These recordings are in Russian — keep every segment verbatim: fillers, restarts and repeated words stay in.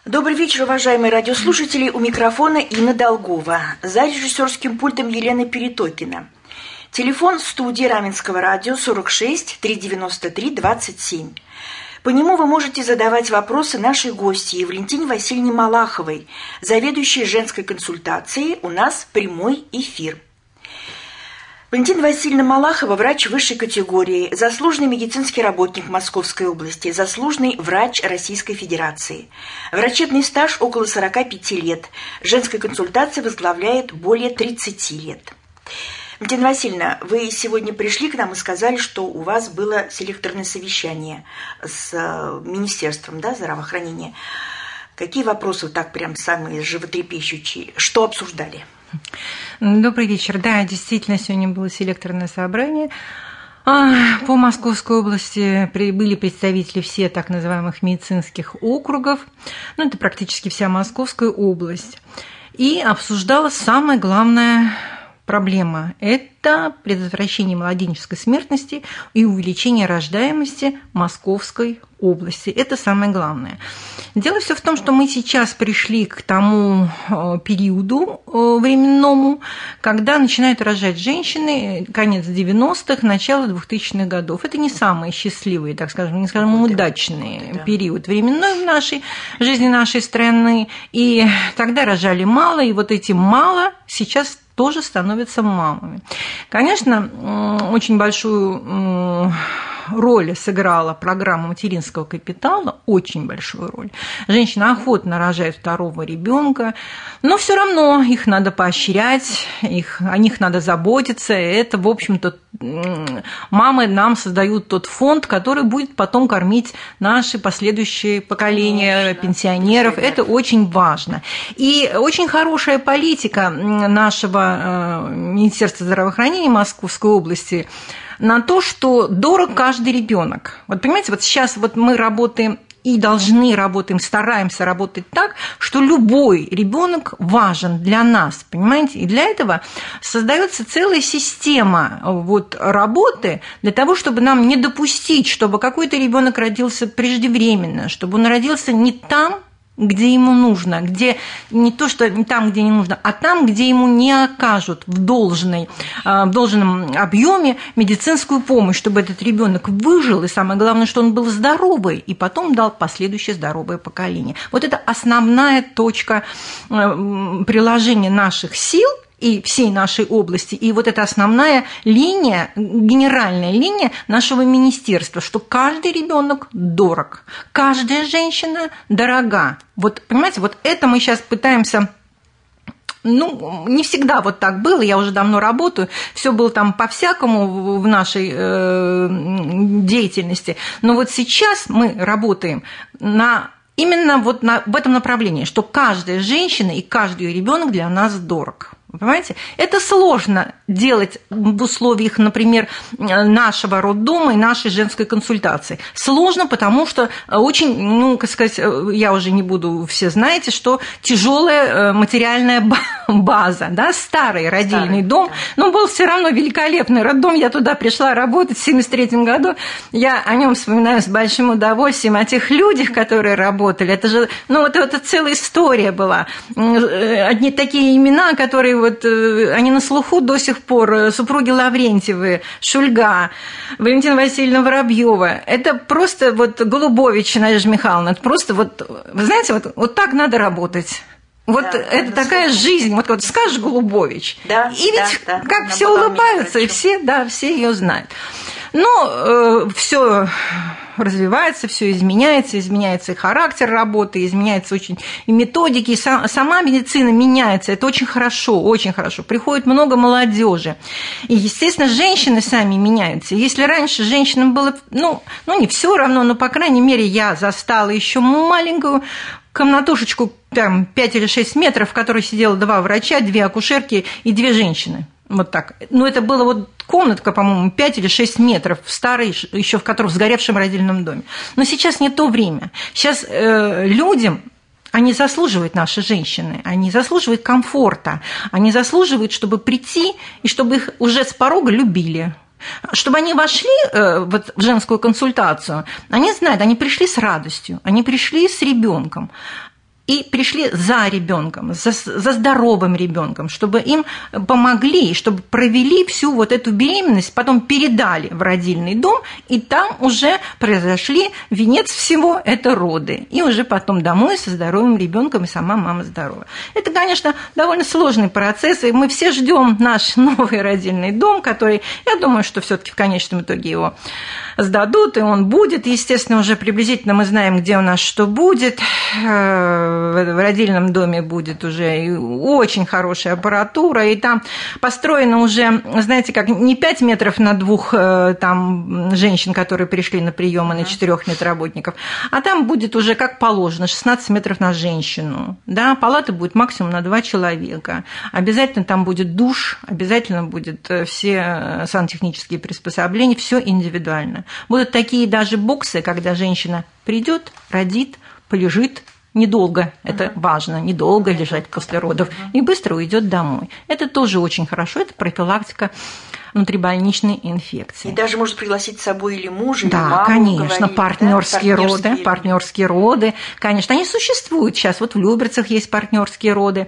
Добрый вечер, уважаемые радиослушатели. У микрофона Инна Долгова. За режиссерским пультом Елена Перетокина. Телефон студии Раменского радио сорок шесть триста девяносто три двадцать семь. По нему вы можете задавать вопросы нашей гости Валентине Васильевне Малаховой, заведующей женской консультацией. У нас прямой эфир. Валентина Васильевна Малахова – врач высшей категории, заслуженный медицинский работник Московской области, заслуженный врач Российской Федерации. Врачебный стаж около сорока пяти лет. Женская консультация возглавляет более тридцати лет. Валентина Васильевна, вы сегодня пришли к нам и сказали, что у вас было селекторное совещание с Министерством, да, здравоохранения. Какие вопросы так прям самые животрепещущие? Что обсуждали? Добрый вечер. Да, действительно, сегодня было селекторное собрание. По Московской области были представители всех так называемых медицинских округов. Ну, это практически вся Московская область. И обсуждалась самая главная проблема – это предотвращение младенческой смертности и увеличение рождаемости Московской области. Это самое главное. Дело все в том, что мы сейчас пришли к тому периоду временному, когда начинают рожать женщины, конец девяностых, начало двухтысячных годов. Это не самые счастливые, так скажем, не скажем, удачный да. период временной в нашей в жизни нашей страны. И тогда рожали мало, и вот эти мало сейчас тоже становятся мамами. Конечно, очень большую роль сыграла программа материнского капитала, очень большую роль. Женщины охотно рожают второго ребенка, но все равно их надо поощрять, их, о них надо заботиться. И это, в общем-то, мамы нам создают тот фонд, который будет потом кормить наши последующие поколения Конечно. пенсионеров. Это очень важно. И очень хорошая политика нашего Министерства здравоохранения Московской области на то, что дорог каждый ребенок. Вот понимаете, вот сейчас вот мы работаем и должны работаем, стараемся работать так, что любой ребенок важен для нас, понимаете? И для этого создается целая система вот работы для того, чтобы нам не допустить, чтобы какой-то ребенок родился преждевременно, чтобы он родился не там, где ему нужно, где не то, что не там, где не нужно, а там, где ему не окажут в, должной, в должном объеме медицинскую помощь, чтобы этот ребенок выжил, и самое главное, что он был здоровый, и потом дал последующее здоровое поколение. Вот это основная точка приложения наших сил и всей нашей области, и вот эта основная линия, генеральная линия нашего министерства, что каждый ребенок дорог, каждая женщина дорога. Вот, понимаете, вот это мы сейчас пытаемся... Ну, не всегда вот так было, я уже давно работаю, все было там по-всякому в нашей э, деятельности, но вот сейчас мы работаем на... Именно вот на, в этом направлении, что каждая женщина и каждый ребенок для нас дорог. Понимаете? Это сложно делать в условиях, например, нашего роддома и нашей женской консультации. Сложно, потому что очень, ну, как сказать, я уже не буду, все знаете, что тяжелая материальная база, да, старый родильный старый, дом, да. но был все равно великолепный роддом. Я туда пришла работать в семьдесят третьем году. Я о нем вспоминаю с большим удовольствием, о тех людях, которые работали. Это же, ну, вот это целая история была. Одни такие имена, которые вот они на слуху до сих пор, супруги Лаврентьевы, Шульга, Валентина Васильевна Воробьева. Это просто вот Голубович Надежда Михайловна. Это просто вот, вы знаете, вот, вот так надо работать. Вот да, это такая слушать. Жизнь. Вот, вот скажешь Голубович, да, и ведь да, да. как Она все улыбаются, и все, да, все ее знают. Но э, все развивается, все изменяется, изменяется и характер работы, изменяется очень и методики, и сам, сама медицина меняется. Это очень хорошо, очень хорошо. Приходит много молодежи. И, естественно, женщины сами меняются. Если раньше женщинам было, ну, ну не все равно, но, по крайней мере, я застала еще маленькую комнатушечку, там, пять или шесть метров, в которой сидело два врача, две акушерки и две женщины. Вот так. Ну, это было вот комнатка, по-моему, пять или шесть метров, старой, еще в котором в сгоревшем родильном доме. Но сейчас не то время. Сейчас э, людям, они заслуживают, наши женщины, они заслуживают комфорта, они заслуживают, чтобы прийти и чтобы их уже с порога любили. Чтобы они вошли вот, в женскую консультацию, они знают, они пришли с радостью, они пришли с ребенком. и пришли за ребенком, за, за здоровым ребенком, чтобы им помогли, чтобы провели всю вот эту беременность, потом передали в родильный дом, и там уже произошли венец всего – это роды. И уже потом домой со здоровым ребенком, и сама мама здорова. Это, конечно, довольно сложный процесс, и мы все ждем наш новый родильный дом, который, я думаю, что все-таки в конечном итоге его сдадут, и он будет. Естественно, уже приблизительно мы знаем, где у нас что будет. В родильном доме будет уже и очень хорошая аппаратура, и там построено уже, знаете, как не пять метров на двух там женщин, которые пришли на прием, и на четырех медработников, а там будет уже как положено, шестнадцать метров на женщину. Да, палата будет максимум на два человека. Обязательно там будет душ, обязательно будет все сантехнические приспособления, все индивидуально. Будут такие даже боксы, когда женщина придет, родит, полежит, недолго, это uh-huh. важно, недолго лежать после родов, uh-huh. и быстро уйдет домой. Это тоже очень хорошо, это профилактика внутрибольничной инфекции. И даже может пригласить с собой или мужа, да, или маму. Конечно, говорить, партнерские да? роды, партнерские роды, конечно, они существуют сейчас. Вот в Люберцах есть партнерские роды,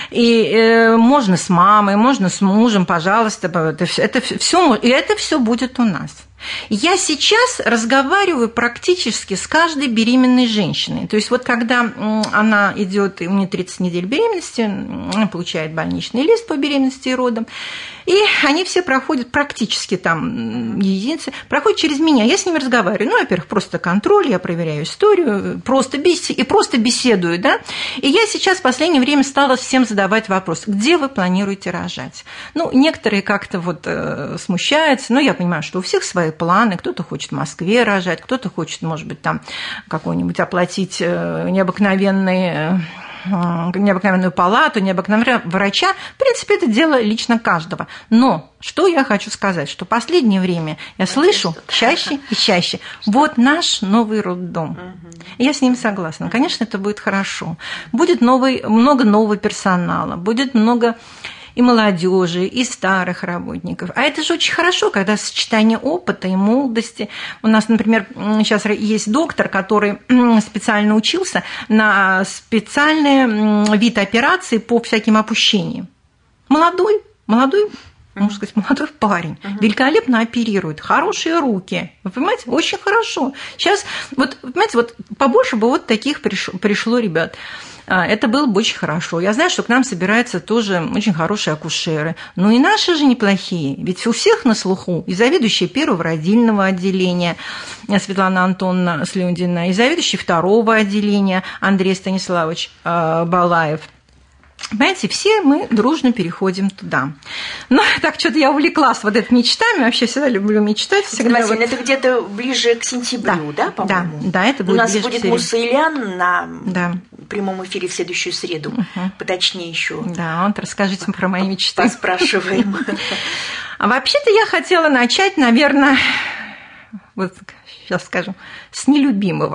и э, можно с мамой, можно с мужем, пожалуйста, это, это все, и это все будет у нас. Я сейчас разговариваю практически с каждой беременной женщиной. То есть вот когда она идет, и у нее тридцать недель беременности, она получает больничный лист по беременности и родам, и они все проходят практически там единицы, проходят через меня. Я с ними разговариваю. Ну, во-первых, просто контроль, я проверяю историю, просто бес... и просто беседую, да. И я сейчас в последнее время стала всем задавать вопрос, где вы планируете рожать? Ну, некоторые как-то вот э, смущаются, но я понимаю, что у всех свои планы, кто-то хочет в Москве рожать, кто-то хочет, может быть, там какой-нибудь оплатить необыкновенный, необыкновенную палату, необыкновенного врача. В принципе, это дело лично каждого. Но что я хочу сказать, что в последнее время я слышу чаще и чаще, вот наш новый роддом. Я с ним согласна. Конечно, это будет хорошо. Будет новый, много нового персонала, будет много и молодежи, и старых работников. А это же очень хорошо, когда сочетание опыта и молодости. У нас, например, сейчас есть доктор, который специально учился на специальный вид операции по всяким опущениям. Молодой, молодой, можно сказать, молодой парень, uh-huh. великолепно оперирует, хорошие руки, вы понимаете, очень хорошо. Сейчас, вот, понимаете, вот побольше бы вот таких пришло, пришло ребят. Это было бы очень хорошо. Я знаю, что к нам собираются тоже очень хорошие акушеры. Но и наши же неплохие. Ведь у всех на слуху и заведующая первого родильного отделения Светлана Антоновна Слюндина, и заведующий второго отделения Андрей Станиславович Балаев. Понимаете, все мы дружно переходим туда. Но так что-то я увлеклась вот этими мечтами. Вообще всегда люблю мечтать. Всегда вот... Это где-то ближе к сентябрю, да, да по-моему? Да, да, это будет. У нас будет Муса Ильян на да. прямом эфире в следующую среду. Угу. Поточнее еще. Да, вот расскажите про мои мечты. Поспрашиваем. А вообще-то я хотела начать, наверное, вот сейчас скажем, с нелюбимого.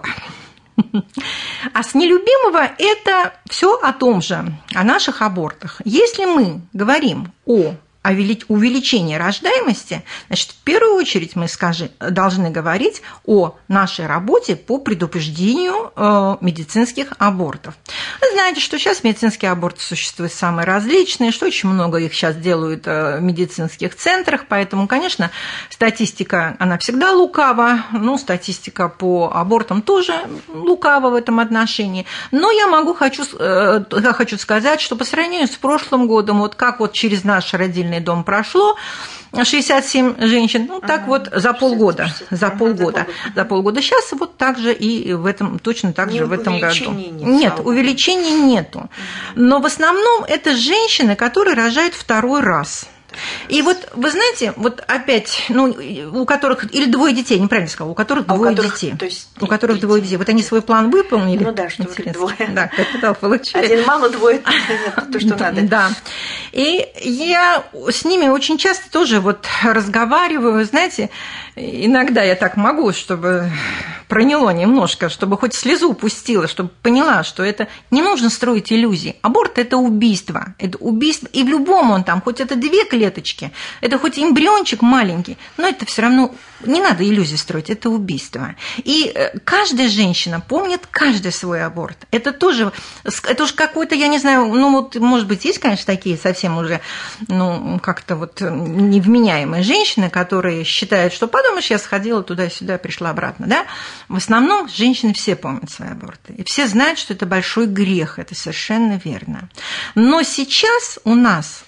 А с нелюбимого это все о том же, о наших абортах. Если мы говорим о увеличении рождаемости, значит, в первую очередь мы скажем, должны говорить о нашей работе по предупреждению э, медицинских абортов. Вы знаете, что сейчас медицинские аборты существуют самые различные, что очень много их сейчас делают в медицинских центрах, поэтому, конечно, статистика, она всегда лукава, ну, статистика по абортам тоже лукава в этом отношении, но я могу, хочу, э, я хочу сказать, что по сравнению с прошлым годом, вот как вот через наш родильный дом прошло, шестьдесят семь женщин, ну так ага, вот за полгода, шестьдесят, шестьдесят, за полгода, ага, за полгода. Сейчас вот так же и в этом, точно так же в этом году. Нет, нет увеличения нету. Но в основном это женщины, которые рожают второй раз. И вот, вы знаете, вот опять, ну, у которых, или двое детей, неправильно сказала, у которых а двое у которых, детей. То есть у которых детей. двое детей. Вот они свой план выполнили. Ну да, что двое. Да, капитал получили. Один мало, двое то, что надо. Да. И я с ними очень часто тоже вот разговариваю, знаете, иногда я так могу, чтобы проняло немножко, чтобы хоть слезу пустила, чтобы поняла, что это не нужно строить иллюзии. Аборт – это убийство. Это убийство, и в любом он там, хоть это две клеточки, это хоть эмбриончик маленький, но это все равно Не надо иллюзий строить, это убийство. И каждая женщина помнит каждый свой аборт. Это тоже, это уж какой-то, я не знаю, ну вот, может быть, есть, конечно, такие совсем уже, ну, как-то вот невменяемые женщины, которые считают, что подумаешь, я сходила туда-сюда, пришла обратно, да? В основном женщины все помнят свои аборты. И все знают, что это большой грех, это совершенно верно. Но сейчас у нас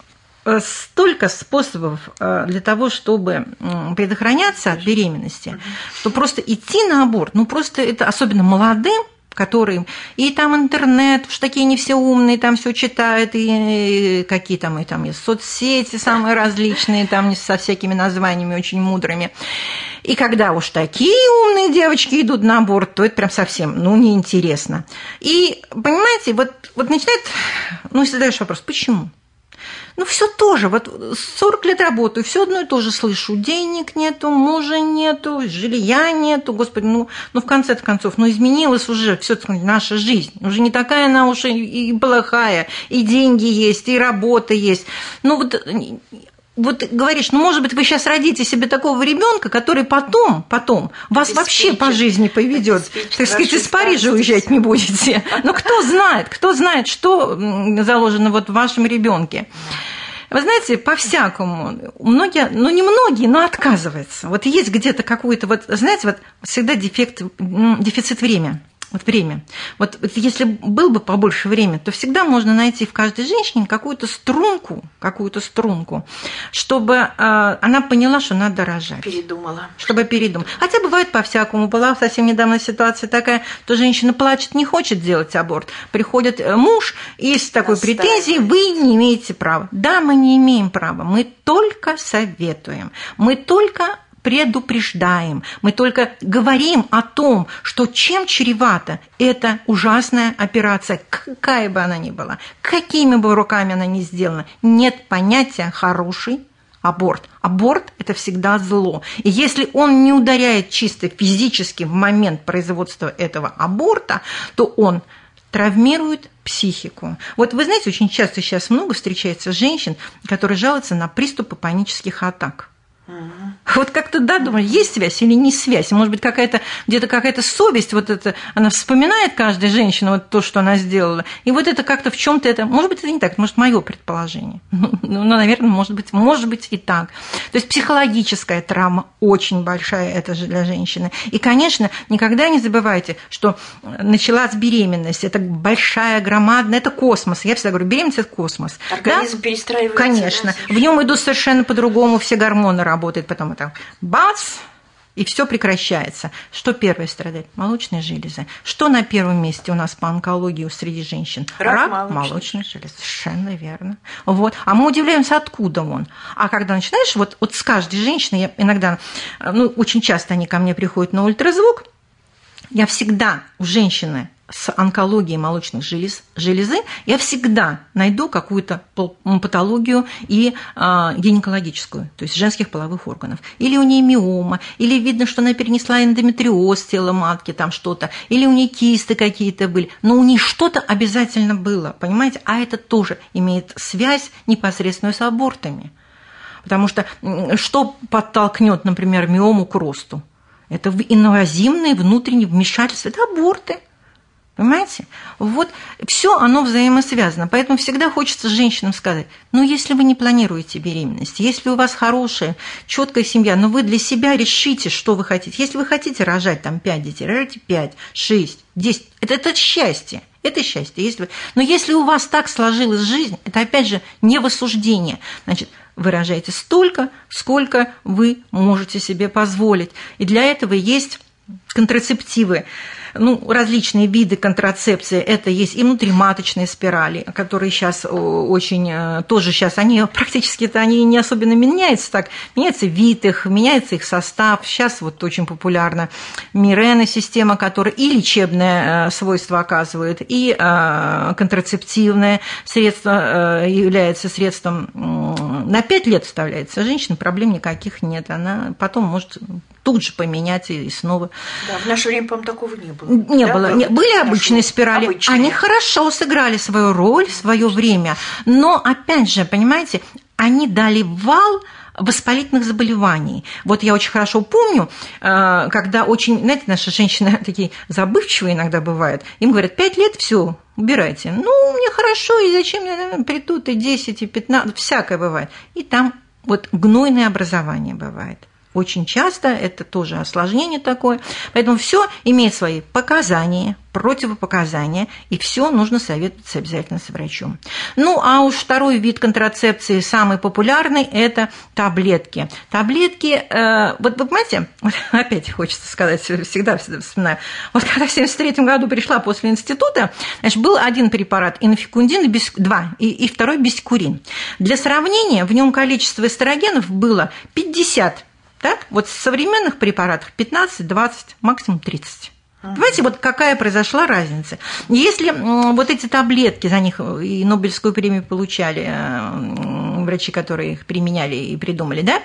столько способов для того, чтобы предохраняться от беременности, что просто идти на аборт, ну просто это особенно молодым, которые и там интернет, уж такие не все умные, там все читают, и какие там, и там есть соцсети самые различные, там со всякими названиями очень мудрыми. И когда уж такие умные девочки идут на аборт, то это прям совсем, ну, неинтересно. И, понимаете, вот, вот начинает, ну, если задаешь вопрос, почему? Ну, все тоже. Вот сорок лет работаю, все одно и то же слышу. Денег нету, мужа нету, жилья нету. Господи, ну, ну в конце концов, ну, изменилась уже все-таки наша жизнь. Уже не такая она уже и плохая. И деньги есть, и работа есть. Ну, вот... Вот говоришь, ну, может быть, вы сейчас родите себе такого ребенка, который потом, потом вас вообще по жизни поведет, так сказать, из Парижа уезжать не будете. Но кто знает, кто знает, что заложено вот в вашем ребенке. Вы знаете, по-всякому. Многие, ну, не многие, но отказываются. Вот есть где-то какой-то, вот, знаете, вот всегда дефект, дефицит времени. Вот время. Вот если был бы побольше времени, то всегда можно найти в каждой женщине какую-то струнку, какую-то струнку, чтобы э, она поняла, что надо рожать. Передумала. Чтобы передумать. Хотя бывает по-всякому. Была совсем недавно ситуация такая, что женщина плачет, не хочет делать аборт. Приходит муж и с такой Настаивает. претензией: вы не имеете права. Да, мы не имеем права. Мы только советуем. Мы только предупреждаем, мы только говорим о том, что чем чревата эта ужасная операция, какая бы она ни была, какими бы руками она ни сделана, нет понятия «хороший аборт». Аборт – это всегда зло. И если он не ударяет чисто физически в момент производства этого аборта, то он травмирует психику. Вот вы знаете, очень часто сейчас много встречается женщин, которые жалуются на приступы панических атак. Вот как-то, да, думаю, есть связь или не связь? Может быть, какая-то, где-то какая-то совесть, вот это, она вспоминает каждая женщина вот то, что она сделала, и вот это как-то в чем-то это, может быть, это не так, может, мое предположение. Ну, наверное, может быть, может быть и так. То есть психологическая травма очень большая это же для женщины. И, конечно, никогда не забывайте, что началась беременность, это большая, громадная, это космос. Я всегда говорю, беременность – это космос. Организм да? перестраивается. Конечно. Да, в нем идут совершенно по-другому все гормоны работают. Работает, потом это бац, и все прекращается. Что первое страдает? Молочные железы. Что на первом месте у нас по онкологии среди женщин? Рак, Рак молочных. молочных желез. Совершенно верно. Вот. А мы удивляемся, откуда он. А когда начинаешь, вот, вот с каждой женщиной, я иногда, ну, очень часто они ко мне приходят на ультразвук, я всегда у женщины с онкологией молочных желез, железы, я всегда найду какую-то патологию и э, гинекологическую, то есть женских половых органов. Или у нее миома, или видно, что она перенесла эндометриоз тела матки, там что-то, или у нее кисты какие-то были. Но у нее что-то обязательно было, понимаете? А это тоже имеет связь непосредственную с абортами. Потому что что подтолкнет, например, миому к росту? Это инвазивные внутренние вмешательства, это аборты. Понимаете? Вот все оно взаимосвязано. Поэтому всегда хочется женщинам сказать, ну, если вы не планируете беременность, если у вас хорошая, четкая семья, но вы для себя решите, что вы хотите. Если вы хотите рожать там пять детей, рожайте пять, шесть, десять. Это, это счастье. Это счастье. Если вы... Но если у вас так сложилась жизнь, это опять же не в осуждение. Значит, вы рожаете столько, сколько вы можете себе позволить. И для этого есть контрацептивы. Ну, различные виды контрацепции, это есть и внутриматочные спирали, которые сейчас очень, тоже сейчас, они практически-то они не особенно меняются так, меняется вид их, меняется их состав, сейчас вот очень популярна Мирена система, которая и лечебное свойство оказывает, и контрацептивное средство является средством, на пять лет вставляется женщина, проблем никаких нет, она потом может тут же поменять и снова. Да, в наше время, по-моему, такого не было. Не да? было. Не, были обычные спирали, обычные. Они хорошо сыграли свою роль в свое время, но, опять же, понимаете, они дали вал воспалительных заболеваний. Вот я очень хорошо помню, когда очень, знаете, наши женщины такие забывчивые иногда бывают, им говорят, пять лет, все, убирайте. Ну, мне хорошо, и зачем мне придут и десять, и пятнадцать, всякое бывает. И там вот гнойное образование бывает. Очень часто это тоже осложнение такое. Поэтому все имеет свои показания, противопоказания, и все нужно советоваться обязательно с врачом. Ну, а уж второй вид контрацепции, самый популярный, это таблетки. Таблетки, э, вот вы понимаете, вот опять хочется сказать, всегда, всегда вспоминаю, вот когда в семьдесят третьем году пришла после института, значит, был один препарат инфикундин, и бис, два, и, и второй бискурин. Для сравнения, в нем количество эстрогенов было пятьдесят. Так? Вот в современных препаратах пятнадцать, двадцать, максимум тридцать. Понимаете, вот какая произошла разница. Если вот эти таблетки, за них и Нобелевскую премию получали врачи, которые их применяли и придумали, да,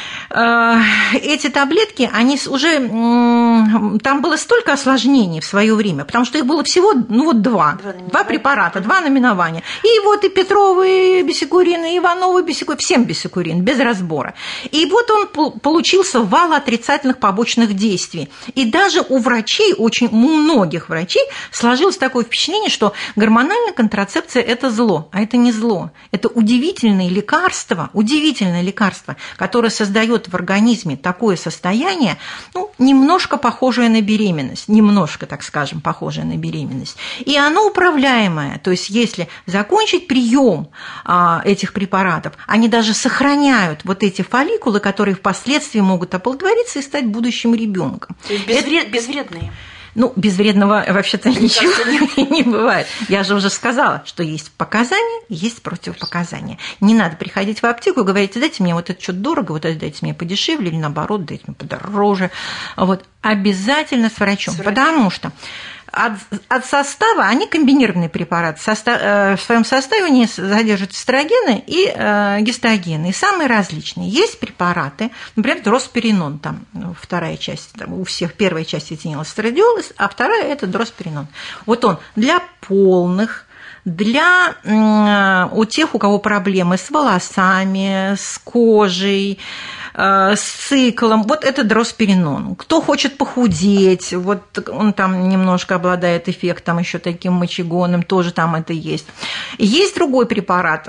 эти таблетки, они уже, там было столько осложнений в свое время, потому что их было всего, ну вот два, два, два препарата, два наименования. И вот и Петровый бисекурин, и Ивановый бисекурин, всем бисекурин, без разбора. И вот он получился вал отрицательных побочных действий. И даже у врачей, очень у многих врачей сложилось такое впечатление, что гормональная контрацепция – это зло, а это не зло. Это удивительное лекарство, удивительное лекарство, которое создает в организме такое состояние, ну, немножко похожее на беременность, немножко, так скажем, похожее на беременность. И оно управляемое, то есть если закончить прием а, этих препаратов, они даже сохраняют вот эти фолликулы, которые впоследствии могут оплодотвориться и стать будущим ребенком. То есть безвред, безвредные? Ну, безвредного вообще-то ничего не, не бывает. Я же уже сказала, что есть показания, есть противопоказания. Не надо приходить в аптеку и говорить, дайте мне вот это что-то дорого, вот это дайте мне подешевле, или наоборот, дайте мне подороже. Вот. Обязательно с врачом, с врачом. Потому что от, от состава, они комбинированные препараты, состав, э, в своем составе они содержат эстрогены и э, гистогены, и самые различные. Есть препараты, например, дросперинон, там вторая часть, там, у всех первая часть этинилэстрадиол, а вторая – это дросперинон. Вот он для полных, для э, у тех, у кого проблемы с волосами, с кожей, с циклом, вот это дросперинон. Кто хочет похудеть, вот он там немножко обладает эффектом еще таким мочегонным, тоже там это есть. Есть другой препарат,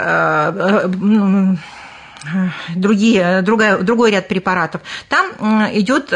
другие, другой, другой ряд препаратов. Там идет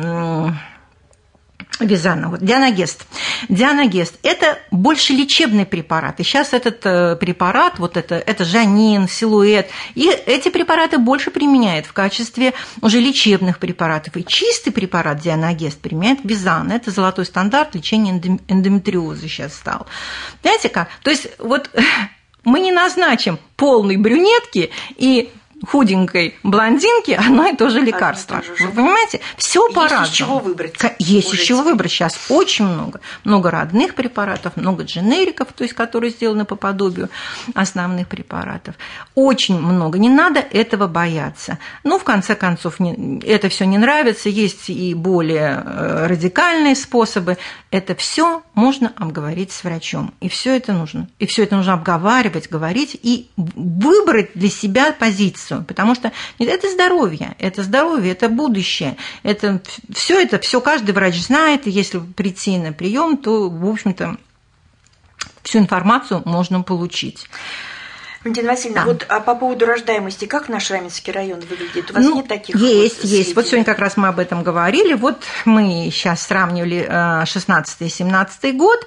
Визана, вот, Дианагест. Дианагест – это больше лечебный препарат. И сейчас этот препарат, вот это, это Жанин, Силуэт, и эти препараты больше применяют в качестве уже лечебных препаратов. И чистый препарат Дианагест применяет Визана. Это золотой стандарт лечения эндометриоза сейчас стал. Знаете как? То есть вот мы не назначим полной брюнетки и худенькой блондинки одно и то же лекарство. Же. Вы понимаете? Все по-разному. Есть из чего выбрать. Есть из чего выбрать. Сейчас очень много. Много родных препаратов, много дженериков, то есть которые сделаны по подобию основных препаратов. Очень много. Не надо этого бояться. Но в конце концов не, это все не нравится. Есть и более радикальные способы. Это все можно обговорить с врачом. И все это нужно. И все это нужно обговаривать, говорить и выбрать для себя позицию. Потому что это здоровье, это здоровье, это будущее, это все это, все каждый врач знает, и если прийти на прием, то, в общем-то, всю информацию можно получить. Валентина Васильевна, да. Вот а по поводу рождаемости, как наш Раменский район выглядит? У вас ну, нет таких? Есть, вот есть. Вот сегодня как раз мы об этом говорили. Вот мы сейчас сравнивали шестнадцатый и семнадцатый год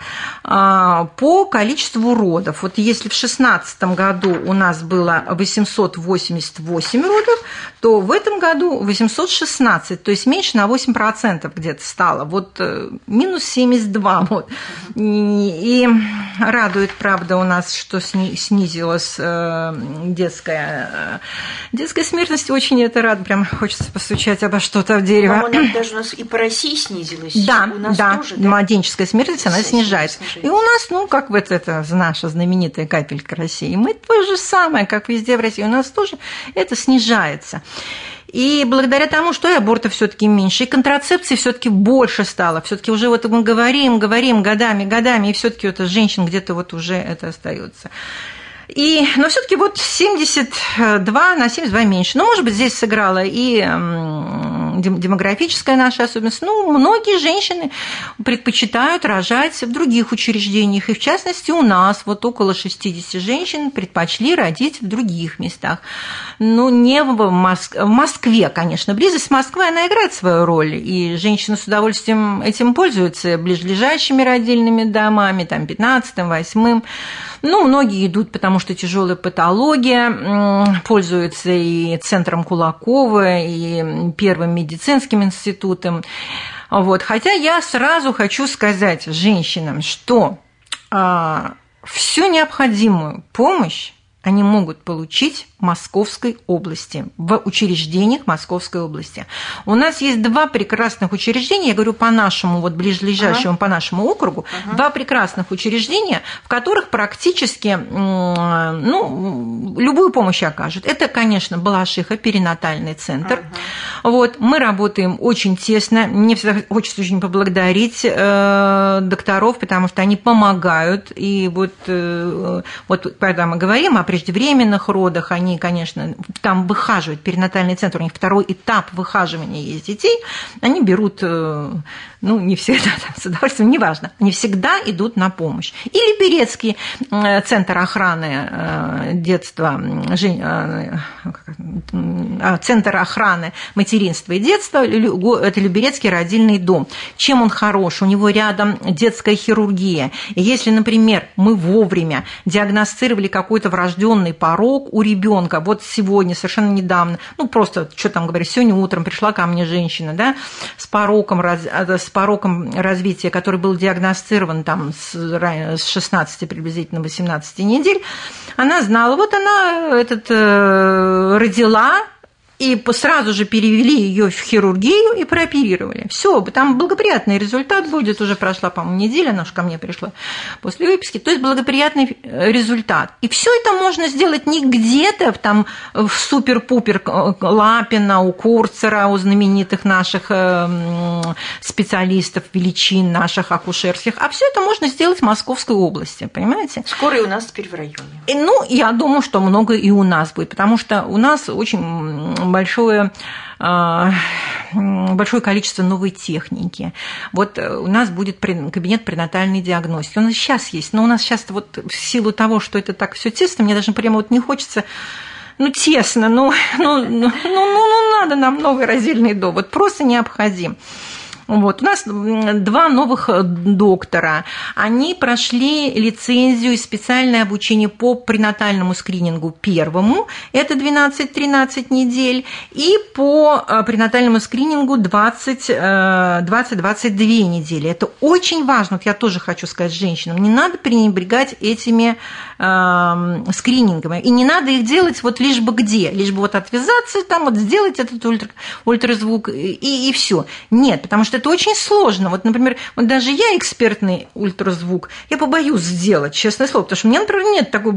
по количеству родов. Вот если в шестнадцатом году у нас было восемьсот восемьдесят восемь родов, то в этом году восемьсот шестнадцать, то есть меньше на восемь процентов где-то стало. Вот минус семьдесят два. Вот. И радует, правда, у нас, что снизилось детская, детская смертность, очень это рад, прям хочется постучать обо что-то в дерево. По-моему, даже у нас и по России снизилась. Да, у нас да, тоже, да, младенческая смертность, она снижается. снижается. И у нас, ну, как вот это наша знаменитая капелька России, мы то же самое, как везде в России, у нас тоже это снижается. И благодаря тому, что и абортов все-таки меньше, и контрацепции все-таки больше стало. Все-таки уже вот мы говорим, говорим годами, годами, и все-таки это женщин где-то вот уже это остается. И, но все-таки вот семьдесят два на семьдесят два меньше. Ну, может быть, здесь сыграла и демографическая наша особенность. Ну, многие женщины предпочитают рожать в других учреждениях. И, в частности, у нас вот около шестьдесят женщин предпочли родить в других местах. Ну, не в, Моск... в Москве, конечно. Близость Москвы, она играет свою роль. И женщины с удовольствием этим пользуются ближайшими родильными домами, там, пятнадцатым, восьмым. Ну, многие идут, потому что тяжелая патология, пользуются и центром Кулакова, и Первым медицинским институтом. Вот. Хотя я сразу хочу сказать женщинам, что а, всю необходимую помощь они могут получить в Московской области, в учреждениях Московской области. У нас есть два прекрасных учреждения, я говорю по нашему, вот ближайшему, ага. по нашему округу, ага. два прекрасных учреждения, в которых практически ну, любую помощь окажут. Это, конечно, Балашиха, перинатальный центр. Ага. Вот, мы работаем очень тесно. Мне всегда хочется очень поблагодарить э, докторов, потому что они помогают. И вот, э, вот когда мы говорим о преждевременных родах, они, конечно, там выхаживают, перинатальный центр, у них второй этап выхаживания есть детей, они берут, ну, не всегда, там, с удовольствием, неважно, они всегда идут на помощь. И Либерецкий центр охраны детства, центр охраны материнства и детства, это Люберецкий родильный дом. Чем он хорош? У него рядом детская хирургия. И если, например, мы вовремя диагностировали какой-то врожденный порог у ребенка, вот сегодня, совершенно недавно, ну просто, что там говорить, сегодня утром пришла ко мне женщина, да, с пороком, с пороком развития, который был диагностирован там с шестнадцати приблизительно восемнадцати недель, она знала, вот она этот, родила, и сразу же перевели ее в хирургию и прооперировали. Все, там благоприятный результат будет. Уже прошла, по-моему, неделя, она же ко мне пришла после выписки. То есть благоприятный результат. И все это можно сделать не где-то там в супер-пупер Лапина, у Курцера, у знаменитых наших специалистов, величин наших акушерских, а все это можно сделать в Московской области, понимаете? Скоро и у нас теперь в районе. И, ну, я думаю, что много и у нас будет, потому что у нас очень большое, большое количество новой техники. Вот у нас будет кабинет пренатальной диагностики. Он сейчас есть, но у нас сейчас вот в силу того, что это так все тесно, мне даже прямо вот не хочется, ну, тесно, ну, ну, ну, ну, ну надо нам новый родильный дом, вот просто необходим. Вот. У нас два новых доктора. Они прошли лицензию и специальное обучение по пренатальному скринингу первому, это двенадцать-тринадцать недель, и по пренатальному скринингу двадцать-двадцать две недели. Это очень важно. Вот я тоже хочу сказать женщинам, не надо пренебрегать этими э, скринингами. И не надо их делать вот лишь бы где, лишь бы вот отвязаться, там вот сделать этот ультра, ультразвук и, и все. Нет, потому что это очень сложно. Вот, например, вот даже я экспертный ультразвук, я побоюсь сделать, честное слово, потому что у меня, например, нет такой...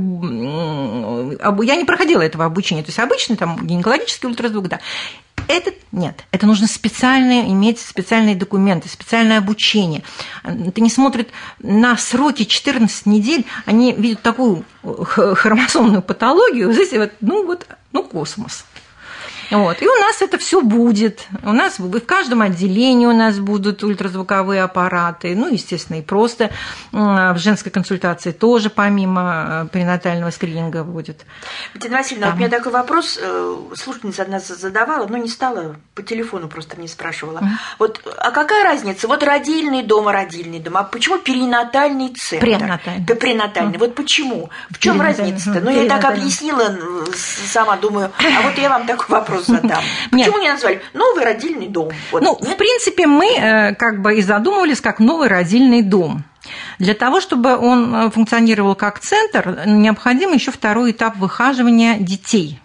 Я не проходила этого обучения. То есть обычный там гинекологический ультразвук, да. Этот нет. Это нужно специально иметь специальные документы, специальное обучение. Это не смотрят на сроки четырнадцать недель, они видят такую хромосомную патологию, знаете, вот, ну вот, ну космос. Вот. И у нас это все будет. У нас в каждом отделении у нас будут ультразвуковые аппараты. Ну, естественно, и просто в женской консультации тоже помимо пренатального скрининга будет. Валентина Васильевна, вот у меня такой вопрос. Слушательница одна задавала, но не стала, по телефону просто мне спрашивала. Mm-hmm. Вот, а какая разница? Вот родильный дом, а родильный дом. А почему перинатальный центр? Пренатальный. Пренатальный. Mm-hmm. Вот почему? В чем разница-то? Ну, я так объяснила сама, думаю, а вот я вам такой вопрос задам. Почему не назвали новый родильный дом? Вот. Ну, нет? В принципе, мы как бы и задумывались как новый родильный дом. Для того, чтобы он функционировал как центр, необходим еще второй этап выхаживания детей.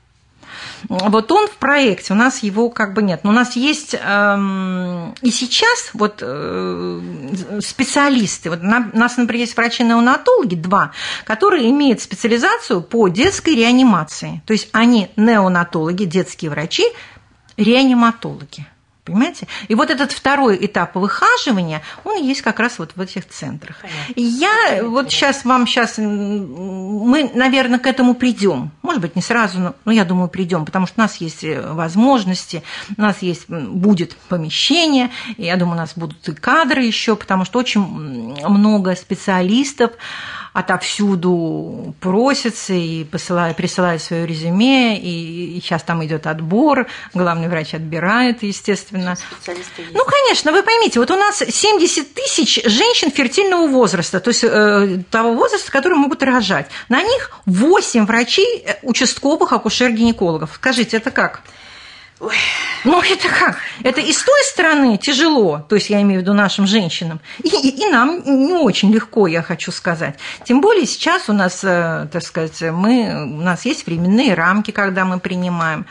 Вот он в проекте, у нас его как бы нет. Но у нас есть э, и сейчас вот, э, специалисты. Вот у нас, например, есть врачи-неонатологи, два, которые имеют специализацию по детской реанимации. То есть они неонатологи, детские врачи, реаниматологи. Понимаете? И вот этот второй этап выхаживания, он есть как раз вот в этих центрах. Понятно. И я Понятно. вот сейчас вам сейчас мы, наверное, к этому придем. Может быть, не сразу, но я думаю, придем, потому что у нас есть возможности, у нас есть, будет помещение, и я думаю, у нас будут и кадры еще, потому что очень много специалистов отовсюду просятся и посылают, присылают свое резюме, и сейчас там идет отбор, главный врач отбирает, естественно. Ну, конечно, вы поймите, вот у нас семьдесят тысяч женщин фертильного возраста, то есть э, того возраста, которые могут рожать. На них восемь врачей участковых акушер-гинекологов. Скажите, это как? Ой. Ну, это как? Это и с той стороны тяжело, то есть я имею в виду нашим женщинам, и, и нам не очень легко, я хочу сказать. Тем более сейчас у нас, так сказать, мы, у нас есть временные рамки, когда мы принимаем.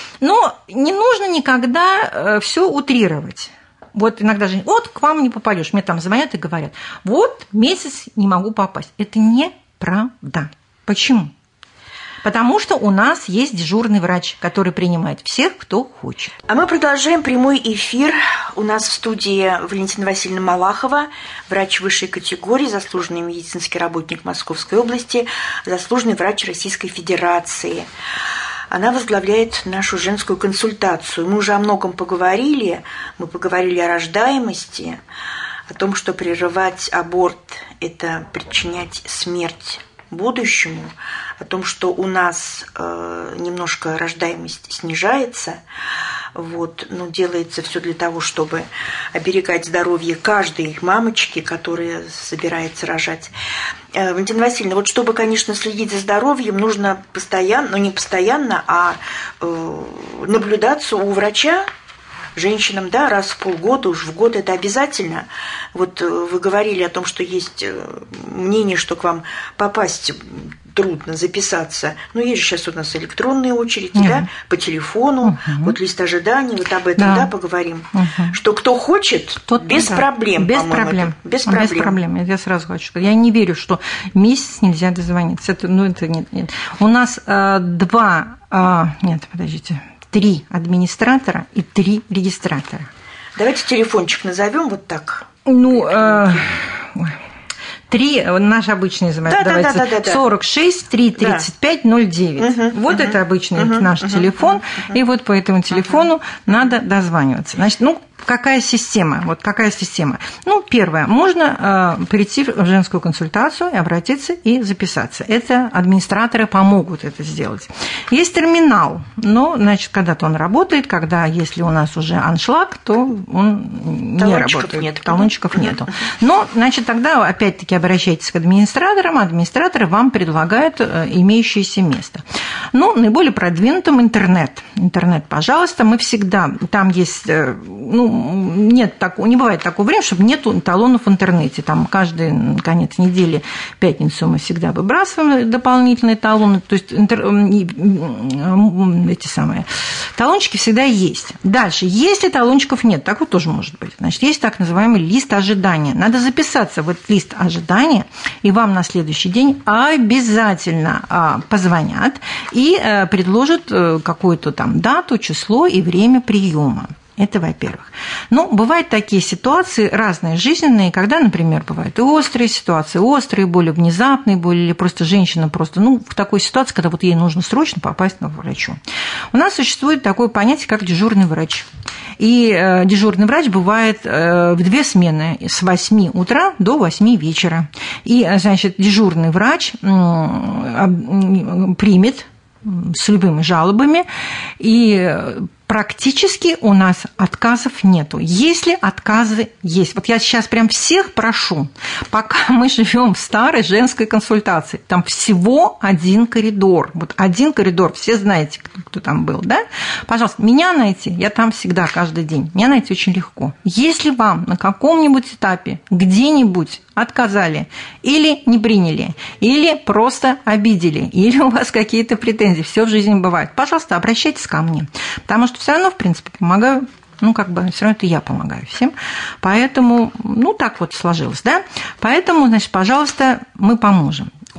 Но не нужно никогда все утрировать. Вот иногда же, вот к вам не попадешь, мне там звонят и говорят, вот месяц не могу попасть. Это неправда. Почему? Потому что у нас есть дежурный врач, который принимает всех, кто хочет. А мы продолжаем прямой эфир. У нас в студии Валентина Васильевна Малахова, врач высшей категории, заслуженный медицинский работник Московской области, заслуженный врач Российской Федерации. Она возглавляет нашу женскую консультацию. Мы уже о многом поговорили. Мы поговорили о рождаемости, о том, что прерывать аборт – это причинять смерть будущему, о том, что у нас э, немножко рождаемость снижается, вот, но делается все для того, чтобы оберегать здоровье каждой мамочки, которая собирается рожать. Э, Валентина Васильевна, вот чтобы, конечно, следить за здоровьем, нужно постоянно, ну не постоянно, а э, наблюдаться у врача, женщинам, да, раз в полгода, уж в год это обязательно. Вот вы говорили о том, что есть мнение, что к вам попасть трудно, записаться. Но есть же сейчас у нас электронные очереди, mm-hmm. да, по телефону, mm-hmm. вот лист ожидания, вот об этом, да, да поговорим. Mm-hmm. Что кто хочет, Тот, без да. проблем, без проблем. Без проблем. Без проблем. Я сразу хочу сказать. Я не верю, что месяц нельзя дозвониться. Это, ну, это нет, нет. У нас э, два... Э, нет, подождите... Три администратора и три регистратора. Давайте телефончик назовем вот так. Ну, э, три, наш обычный, да, давайте, да, да, да, сорок шесть три тридцать пять ноль девять. Угу, вот угу, это обычный угу, наш угу, телефон, угу, и вот по этому телефону угу. надо дозваниваться. Значит, ну, какая система? Вот какая система? Ну, первое, можно э, прийти в женскую консультацию и обратиться и записаться. Это администраторы помогут это сделать. Есть терминал, но, значит, когда-то он работает, когда, если у нас уже аншлаг, то он не работает. Нет. Талончиков нету. Но, значит, тогда, опять-таки, обращайтесь к администраторам, администраторы вам предлагают имеющееся место. Ну, наиболее продвинутым интернет. Интернет, пожалуйста, мы всегда, там есть, ну, нет такого, не бывает такого времени, чтобы нету талонов в интернете. Там каждый конец недели, пятницу мы всегда выбрасываем дополнительные талоны. То есть интер... эти самые талончики всегда есть. Дальше, если талончиков нет, так вот тоже может быть. Значит, есть так называемый лист ожидания. Надо записаться в этот лист ожидания, и вам на следующий день обязательно позвонят и предложат какую-то там дату, число и время приема. Это во-первых. Но бывают такие ситуации разные, жизненные, когда, например, бывают и острые ситуации, острые, более внезапные, более, или просто женщина просто, ну, в такой ситуации, когда вот ей нужно срочно попасть к врачу. У нас существует такое понятие, как дежурный врач. И э, дежурный врач бывает э, в две смены, с восьми утра до восьми вечера. И, значит, дежурный врач э, примет с любыми жалобами, и практически у нас отказов нету. Если отказы есть, вот я сейчас прям всех прошу, пока мы живем в старой женской консультации, там всего один коридор, вот один коридор, все знаете, кто там был, да? Пожалуйста, меня найти, я там всегда, каждый день, меня найти очень легко. Если вам на каком-нибудь этапе где-нибудь отказали или не приняли, или просто обидели, или у вас какие-то претензии, все в жизни бывает, пожалуйста, обращайтесь ко мне, потому что все равно, в принципе, помогаю, ну, как бы, все равно это я помогаю всем, поэтому, ну, так вот сложилось, да, поэтому, значит, пожалуйста, мы поможем.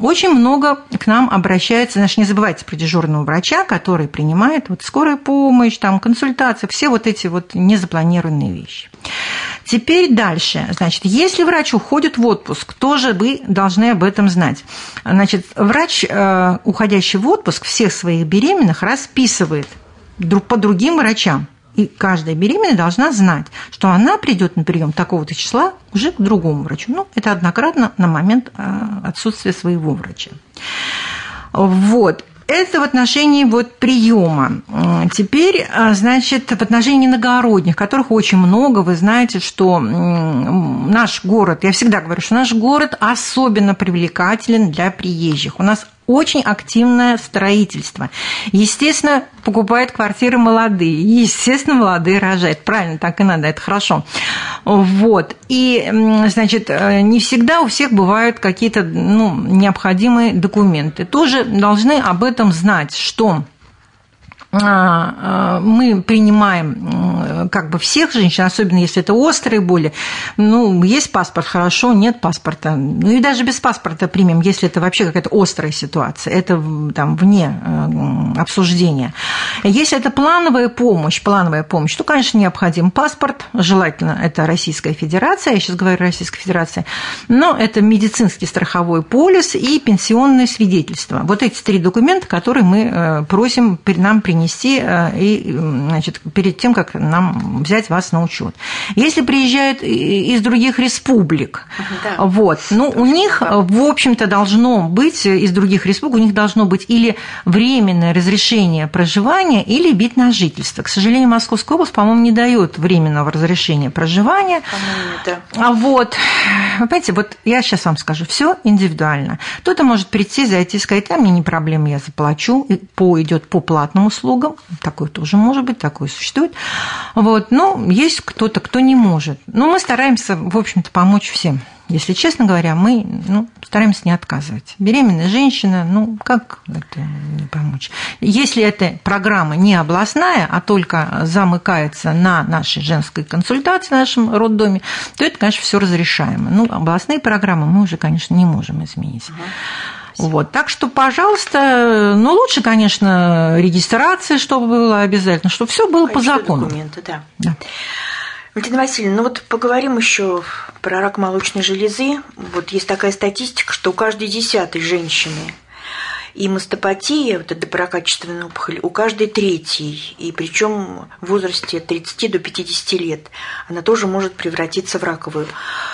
очень много к нам обращается, значит, не забывайте про дежурного врача, который принимает вот скорая помощь, там, консультация, все вот эти вот незапланированные вещи. Теперь дальше. Значит, если врач уходит в отпуск, тоже вы должны об этом знать. Значит, врач, уходящий в отпуск, всех своих беременных расписывает по другим врачам. И каждая беременная должна знать, что она придет на прием такого-то числа уже к другому врачу. Ну, это однократно на момент отсутствия своего врача. Вот. Это в отношении вот приема. Теперь, значит, в отношении иногородних, которых очень много, вы знаете, что наш город, я всегда говорю, что наш город особенно привлекателен для приезжих. У нас очень активное строительство. Естественно, покупают квартиры молодые. Естественно, молодые рожают. Правильно, так и надо, это хорошо. Вот. И, значит, не всегда у всех бывают какие-то, ну, необходимые документы. Тоже должны об этом знать, что мы принимаем как бы всех женщин, особенно если это острые боли. Ну, есть паспорт, хорошо, нет паспорта. Ну, и даже без паспорта примем, если это вообще какая-то острая ситуация. Это там вне обсуждения. Если это плановая помощь, плановая помощь, то, конечно, необходим паспорт. Желательно это Российская Федерация, я сейчас говорю Российская Федерация, но это медицинский страховой полис и пенсионное свидетельство. Вот эти три документа, которые мы просим нам принести и, значит, перед тем, как нам взять вас на учет. Если приезжают из других республик, да, вот, ну, у них, в общем-то, должно быть, из других республик, у них должно быть или временное разрешение проживания, или вид на жительство. К сожалению, Московская область, по-моему, не дает временного разрешения проживания. Да. А вот, вы понимаете, вот я сейчас вам скажу, все индивидуально. Кто-то может прийти, зайти и сказать, а мне не проблема, я заплачу, и по, идет по платному услугам. Такое тоже может быть, такое существует. Вот. Но есть кто-то, кто не может. Но мы стараемся, в общем-то, помочь всем. Если честно говоря, мы ну, стараемся не отказывать. Беременная женщина, ну, как это не помочь? Если эта программа не областная, а только замыкается на нашей женской консультации, в нашем роддоме, то это, конечно, все разрешаемо. Ну, областные программы мы уже, конечно, не можем изменить. Вот, так что, пожалуйста, ну, лучше, конечно, регистрация, чтобы было обязательно, чтобы все было по закону. Документы, да. Да. Валентина Васильевна, ну вот поговорим еще про рак молочной железы. Вот есть такая статистика, что у каждой десятой женщины и мастопатия, вот эта доброкачественная опухоль, у каждой третьей, и причем в возрасте от тридцати до пятидесяти лет, она тоже может превратиться в раковую.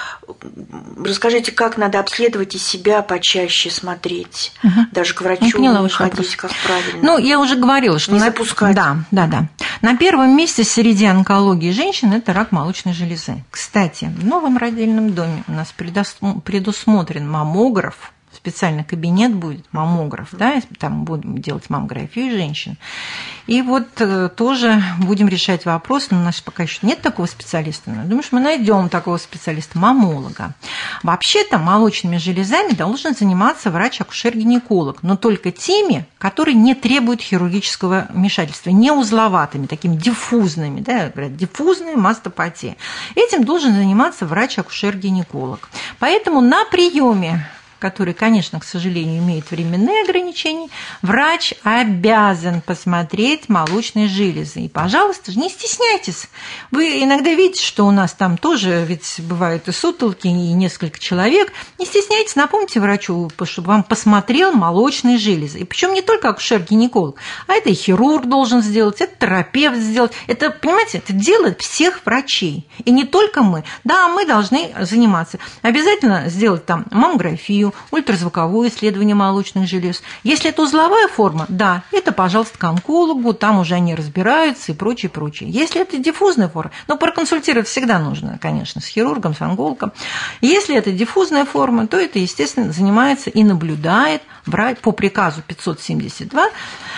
Расскажите, как надо обследовать и себя почаще смотреть, угу. даже к врачу поняла, ходить, как правильно. Ну, я уже говорила, что... Не на... запускать. Да, да, да. На первом месте среди онкологии женщин это рак молочной железы. Кстати, в новом родильном доме у нас предусмотрен маммограф, специальный кабинет будет, маммограф, да, там будем делать маммографию женщин. И вот тоже будем решать вопрос, но у нас пока еще нет такого специалиста, но думаю, что мы найдем такого специалиста, маммолога. Вообще-то молочными железами должен заниматься врач-акушер-гинеколог, но только теми, которые не требуют хирургического вмешательства, не узловатыми, такими диффузными, да, говорят, диффузная мастопатия. Этим должен заниматься врач-акушер-гинеколог. Поэтому на приеме, который, конечно, к сожалению, имеет временные ограничения, врач обязан посмотреть молочные железы. И, пожалуйста, не стесняйтесь. Вы иногда видите, что у нас там тоже ведь бывают и сутолки, и несколько человек. Не стесняйтесь, напомните врачу, чтобы вам посмотрел молочные железы. И причем не только акушер-гинеколог, а это и хирург должен сделать, это терапевт сделать. Это, понимаете, это делает всех врачей. И не только мы. Да, мы должны заниматься. Обязательно сделать там маммографию, ультразвуковое исследование молочных желез. Если это узловая форма, да, это, пожалуйста, к онкологу, там уже они разбираются и прочее, прочее. Если это диффузная форма, ну, проконсультировать всегда нужно, конечно, с хирургом, с онкологом. Если это диффузная форма, то это, естественно, занимается и наблюдает врач по приказу пятьсот семьдесят два.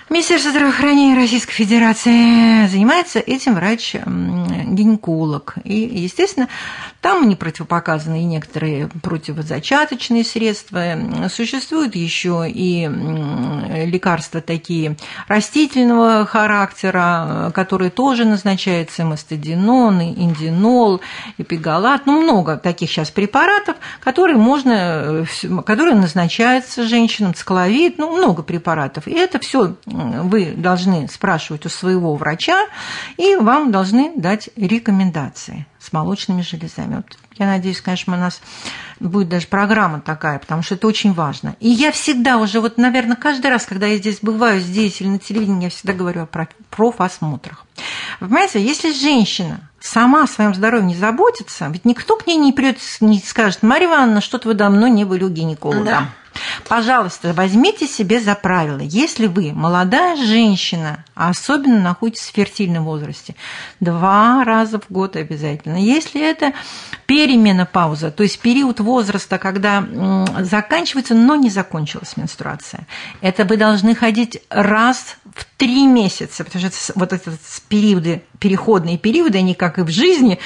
Министерство здравоохранения Российской Федерации занимается этим врач-гинеколог. И, естественно, там не противопоказаны и некоторые противозачаточные средства. Существуют еще и лекарства такие растительного характера, которые тоже назначаются: мастодинон, индинол, эпигалат. Ну, много таких сейчас препаратов, которые можно, которые назначаются женщинам, цикловид, ну, много препаратов. И это все вы должны спрашивать у своего врача, и вам должны дать рекомендации с молочными железами. Вот я надеюсь, конечно, у нас будет даже программа такая, потому что это очень важно. И я всегда уже, вот, наверное, каждый раз, когда я здесь бываю, здесь или на телевидении, я всегда говорю о профосмотрах. Вы понимаете, если женщина сама о своем здоровье не заботится, ведь никто к ней не придет, не скажет: Марья Ивановна, что-то вы давно не были у гинеколога. Да. Пожалуйста, возьмите себе за правило, если вы молодая женщина, а особенно находитесь в фертильном возрасте, два раза в год обязательно. Если это перименопауза, то есть период возраста, когда заканчивается, но не закончилась менструация, это вы должны ходить раз в три месяца, потому что вот эти периоды, переходные периоды, они как и в жизни,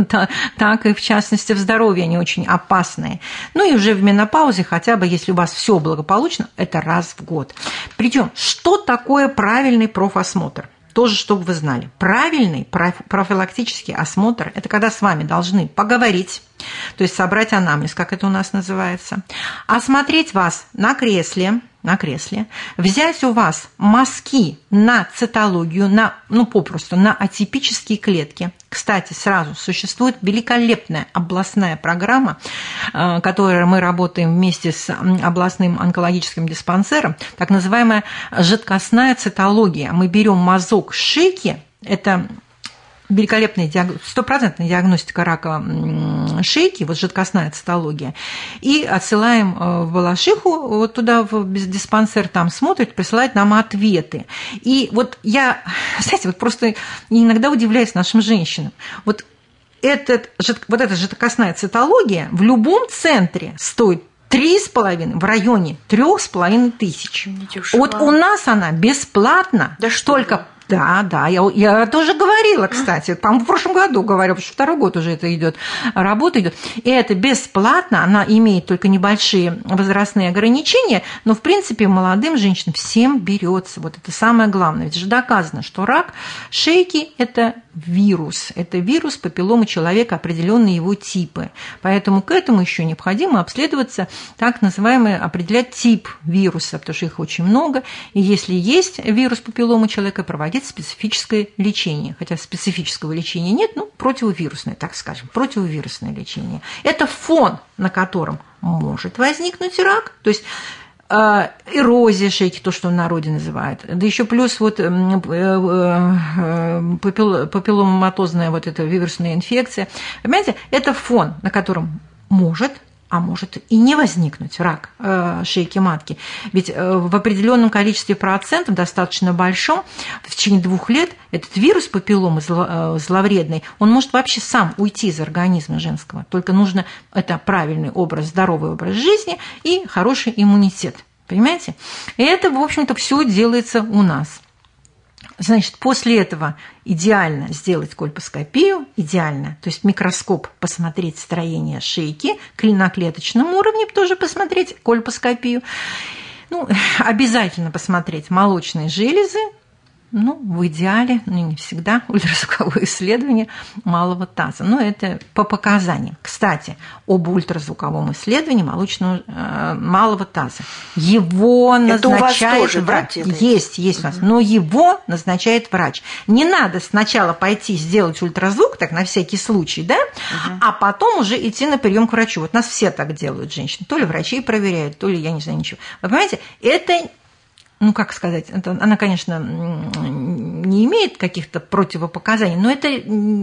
так и в частности в здоровье, они очень опасные. Ну и уже в менопаузе, хотя бы если у вас все благополучно, это раз в год. Причем, что такое правильный профосмотр? Тоже, чтобы вы знали. Правильный профилактический осмотр – это когда с вами должны поговорить, то есть собрать анамнез, как это у нас называется, осмотреть вас на кресле, на кресле, взять у вас мазки на цитологию, на, ну, попросту, на атипические клетки. Кстати, сразу существует великолепная областная программа, которой мы работаем вместе с областным онкологическим диспансером, так называемая жидкостная цитология. Мы берем мазок шейки, это великолепная стопроцентная диагностика рака шейки, вот жидкостная цитология, и отсылаем в Балашиху, вот туда, в диспансер, там смотрят, присылают нам ответы. И вот я, знаете, вот просто иногда удивляюсь нашим женщинам. Вот, этот, вот эта жидкостная цитология в любом центре стоит три с половиной, в районе трех с половиной тысяч. Вот у нас она бесплатна, да что только... Вы? Да, да, я, я тоже говорила, кстати, по-моему, в прошлом году говорила, потому что второй год уже это идет, работа идет. И это бесплатно, она имеет только небольшие возрастные ограничения, но, в принципе, молодым женщинам всем берется. Вот это самое главное. Ведь же доказано, что рак шейки – это вирус. Это вирус папилломы человека, определенные его типы. Поэтому к этому еще необходимо обследоваться, так называемый, определять тип вируса, потому что их очень много. И если есть вирус папилломы человека, проводить специфическое лечение. Хотя специфического лечения нет, ну, противовирусное, так скажем, противовирусное лечение. Это фон, на котором может возникнуть рак, то есть э, эрозия шейки, то, что в народе называют. Да еще плюс вот э, э, папилл, папилломатозная вот эта вирусная инфекция. Понимаете, это фон, на котором может а может и не возникнуть рак э, шейки матки. Ведь э, в определенном количестве процентов, достаточно большом, в течение двух лет этот вирус папилломы зло, э, зловредный, он может вообще сам уйти из организма женского. Только нужно, это правильный образ, здоровый образ жизни и хороший иммунитет. Понимаете? И это, в общем-то, все делается у нас. Значит, после этого идеально сделать кольпоскопию, идеально, то есть микроскоп посмотреть строение шейки, на клеточном уровне тоже посмотреть кольпоскопию. Ну, обязательно посмотреть молочные железы, ну, в идеале, ну, не всегда, ультразвуковое исследование малого таза. Но это по показаниям. Кстати, об ультразвуковом исследовании молочного э, малого таза. Его это назначает у вас тоже, врач. Да, есть, есть угу. у нас. Но его назначает врач. Не надо сначала пойти сделать ультразвук, так на всякий случай, да, угу. а потом уже идти на прием к врачу. Вот нас все так делают, женщины. То ли врачей проверяют, то ли, я не знаю, ничего. Вы понимаете, это... Ну, как сказать, это, она, конечно, не имеет каких-то противопоказаний, но это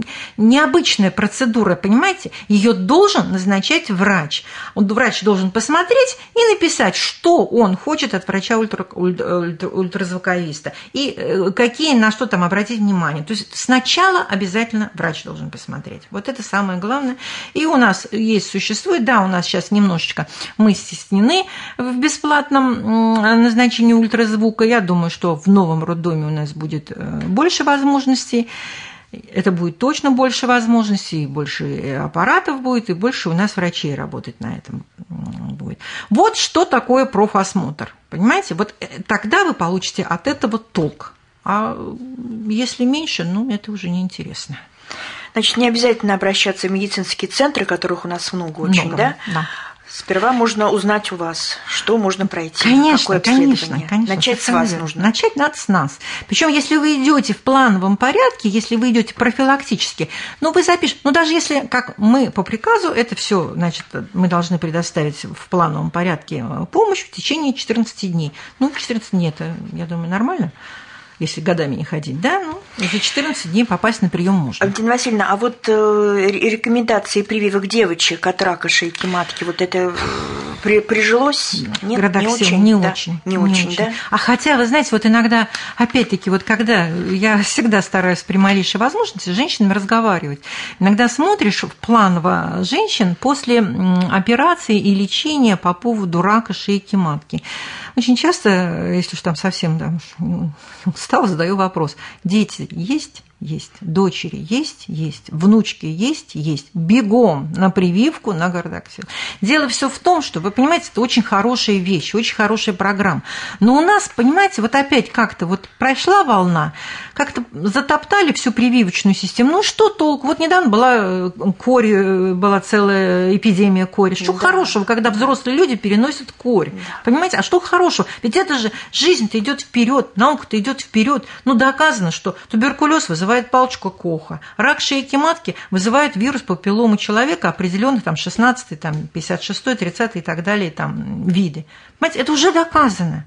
необычная процедура, понимаете? Ее должен назначать врач. Врач должен посмотреть и написать, что он хочет от врача ультра, ультра, ультразвуковиста и какие, на что там обратить внимание. То есть сначала обязательно врач должен посмотреть. Вот это самое главное. И у нас есть, существует, да, у нас сейчас немножечко мы стеснены в бесплатном назначении ультразвука. Я думаю, что в новом роддоме у нас будет больше возможностей. Это будет точно больше возможностей, больше аппаратов будет, и больше у нас врачей работать на этом будет. Вот что такое профосмотр. Понимаете? Вот тогда вы получите от этого толк. А если меньше, ну, это уже неинтересно. Значит, не обязательно обращаться в медицинские центры, которых у нас много очень, много, да? Да. Сперва можно узнать у вас, что можно пройти. Конечно, конечно, конечно. Начать с вас нужно. Начать надо с нас. Причем, если вы идете в плановом порядке, если вы идете профилактически, ну вы запишите, ну даже если, как мы по приказу, это все, значит, мы должны предоставить в плановом порядке помощь в течение четырнадцати дней. Ну, четырнадцать дней, это, я думаю, нормально. Если годами не ходить, да, ну, за четырнадцать дней попасть на прием можно. Валентина Васильевна, а вот э, рекомендации прививок девочек от рака шейки матки, вот это при, прижилось? Нет, не очень, не, да? очень, не, не очень, очень, да? А хотя, вы знаете, вот иногда, опять-таки, вот когда я всегда стараюсь при малейшей возможности с женщинами разговаривать, иногда смотришь планово женщин после операции и лечения по поводу рака шейки матки. Очень часто, если уж там совсем да, устала, задаю вопрос. Дети есть? Есть. Дочери есть? Есть. Внучки есть? Есть. Бегом на прививку на Гордаксил. Дело все в том, что, вы понимаете, это очень хорошая вещь, очень хорошая программа. Но у нас, понимаете, вот опять как-то вот прошла волна, как-то затоптали всю прививочную систему. Ну что толку? Вот недавно была корь, была целая эпидемия кори. Что да. хорошего, когда взрослые люди переносят корь? Да. Понимаете? А что хорошего? Ведь это же жизнь-то идет вперед, наука-то идет вперед. Ну доказано, что туберкулез вызывает вызывает палочка Коха. Рак шейки матки вызывает вирус папилломы человека определенных там шестнадцатый, там пятьдесят шестой, тридцатый и так далее там виды. Понимаете, это уже доказано.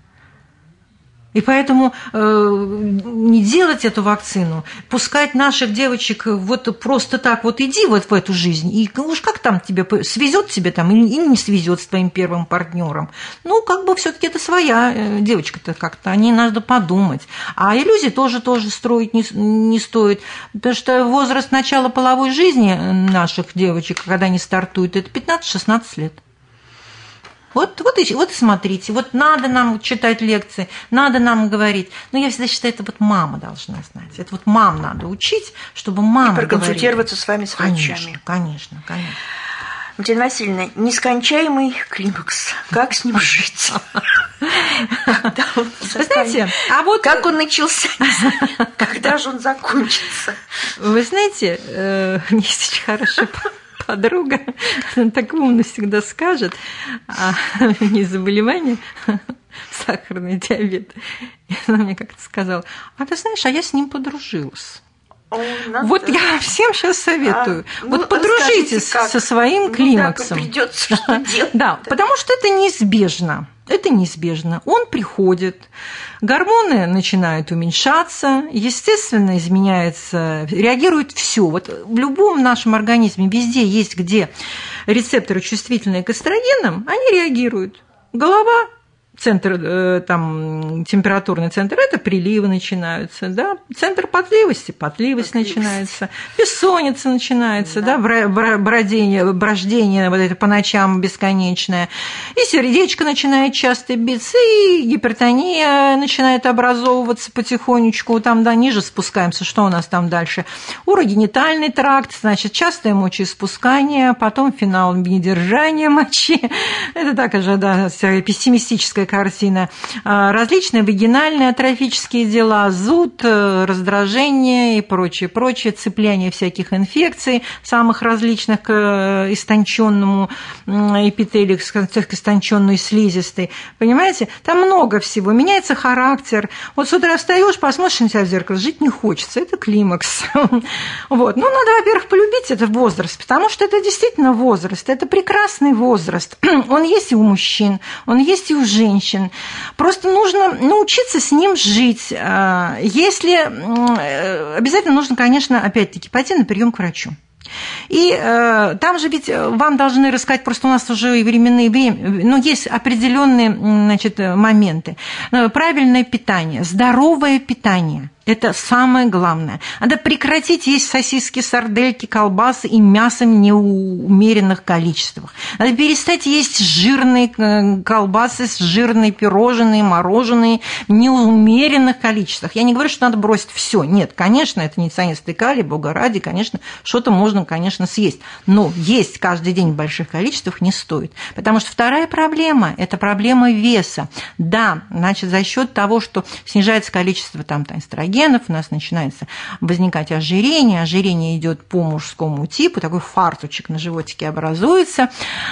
И поэтому э, не делать эту вакцину, пускать наших девочек вот просто так вот иди вот в эту жизнь, и уж как там тебе свезет тебе там или не свезет с твоим первым партнером. Ну, как бы все-таки это своя девочка-то как-то, о ней надо подумать. А иллюзии тоже, тоже строить не, не стоит, потому что возраст начала половой жизни наших девочек, когда они стартуют, это пятнадцать-шестнадцать лет. Вот, вот, и, вот и смотрите, вот надо нам читать лекции, надо нам говорить. Но я всегда считаю, это вот мама должна знать. Это вот мам надо учить, чтобы мама говорила. И проконсультироваться с вами, с врачами. Конечно, конечно, конечно. Валентина Васильевна, нескончаемый климакс. Как с ним жить? Вы знаете, а вот... Как он начался? Когда же он закончится? Вы знаете, у меня есть очень хорошая подруга, она так умно всегда скажет, а не заболевание, сахарный диабет. И она мне как-то сказала, а ты знаешь, а я с ним подружилась. О, вот я вам всем сейчас советую. А, вот ну, подружитесь со своим ну, климаксом. Так придется что делать. Да, потому что это неизбежно. Это неизбежно. Он приходит, гормоны начинают уменьшаться, естественно, изменяется, реагирует все. Вот в любом нашем организме, везде есть, где рецепторы чувствительные к эстрогенам, они реагируют. Голова, центр, там, температурный центр, это приливы начинаются, да? Центр потливости, потливость Потливость. начинается, бессонница начинается, да, да? бродение, брождение вот это по ночам бесконечное, и сердечко начинает часто биться, и гипертония начинает образовываться потихонечку, там, да, ниже спускаемся, что у нас там дальше? Урогенитальный тракт, значит, частое мочеиспускание, потом финал недержания мочи, это так же, да, пессимистическая картина. Различные вагинальные атрофические дела, зуд, раздражение и прочее, прочее, цепляние всяких инфекций, самых различных к истонченному эпителию, к истонченной слизистой. Понимаете? Там много всего. Меняется характер. Вот с утра встаешь, посмотришь на себя в зеркало, жить не хочется. Это климакс. Вот. Ну, надо, во-первых, полюбить этот возраст, потому что это действительно возраст. Это прекрасный возраст. Он есть и у мужчин, он есть и у женщин. женщин. Просто нужно научиться с ним жить. Если обязательно нужно, конечно, опять-таки пойти на прием к врачу. И э, там же ведь вам должны рассказать, просто у нас уже и временные время, но есть определенные, значит, моменты. Правильное питание, здоровое питание. Это самое главное. Надо прекратить есть сосиски, сардельки, колбасы и мясо в неумеренных количествах. Надо перестать есть жирные колбасы, жирные пирожные, мороженые в неумеренных количествах. Я не говорю, что надо бросить все. Нет, конечно, это не цианистый калий, бога ради, конечно, что-то можно, конечно, съесть. Но есть каждый день в больших количествах не стоит. Потому что вторая проблема – это проблема веса. Да, значит, за счет того, что снижается количество там, эстрогенов, у нас начинается возникать ожирение. Ожирение идет по мужскому типу, такой фартучек на животике образуется.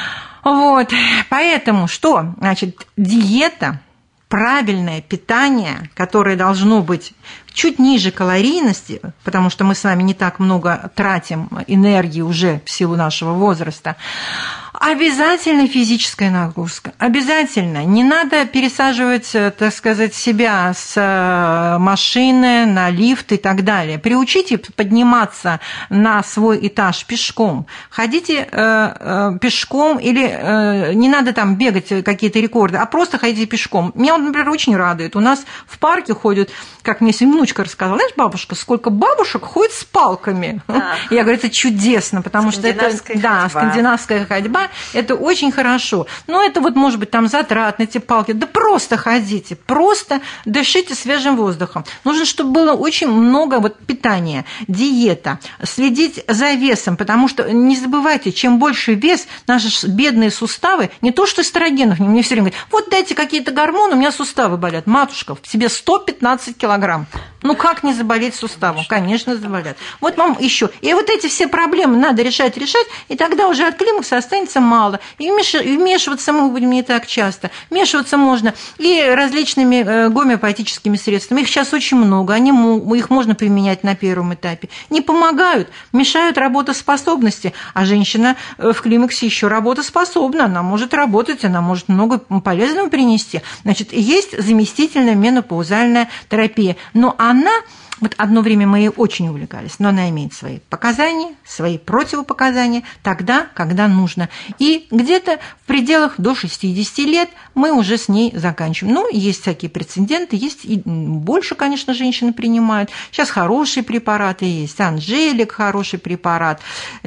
Вот. Поэтому что? Значит, диета, правильное питание, которое должно быть чуть ниже калорийности, потому что мы с вами не так много тратим энергии уже в силу нашего возраста, обязательно физическая нагрузка. Обязательно. Не надо пересаживать, так сказать, себя с машины на лифт и так далее. Приучите подниматься на свой этаж пешком. Ходите э, э, пешком или э, не надо там бегать какие-то рекорды, а просто ходите пешком. Меня, например, очень радует. У нас в парке ходят, как мне сегодня внучка рассказала, знаешь, бабушка, сколько бабушек ходит с палками. А. Я говорю, это чудесно, потому что это да, скандинавская ходьба. Это очень хорошо. Но это вот, может быть, там затратно, эти палки. Да просто ходите, просто дышите свежим воздухом. Нужно, чтобы было очень много вот питания, диета, следить за весом, потому что, не забывайте, чем больше вес, наши бедные суставы, не то что эстрогенов, мне все время говорят, вот дайте какие-то гормоны, у меня суставы болят. Матушка, в тебе сто пятнадцать килограмм. Ну, как не заболеть суставом? Конечно, заболят. Вот вам еще. И вот эти все проблемы надо решать, решать, и тогда уже от климакса останется мало. И вмешиваться мы будем не так часто. Вмешиваться можно и различными гомеопатическими средствами. Их сейчас очень много, они, их можно применять на первом этапе. Не помогают, мешают работоспособности. А женщина в климаксе еще работоспособна, она может работать, она может много полезного принести. Значит, есть заместительная менопаузальная терапия. Но она, вот одно время мы ей очень увлекались, но она имеет свои показания, свои противопоказания тогда, когда нужно. И где-то в пределах до шестидесяти лет мы уже с ней заканчиваем. Ну, есть всякие прецеденты, есть и больше, конечно, женщины принимают. Сейчас хорошие препараты есть, Анжелик хороший препарат.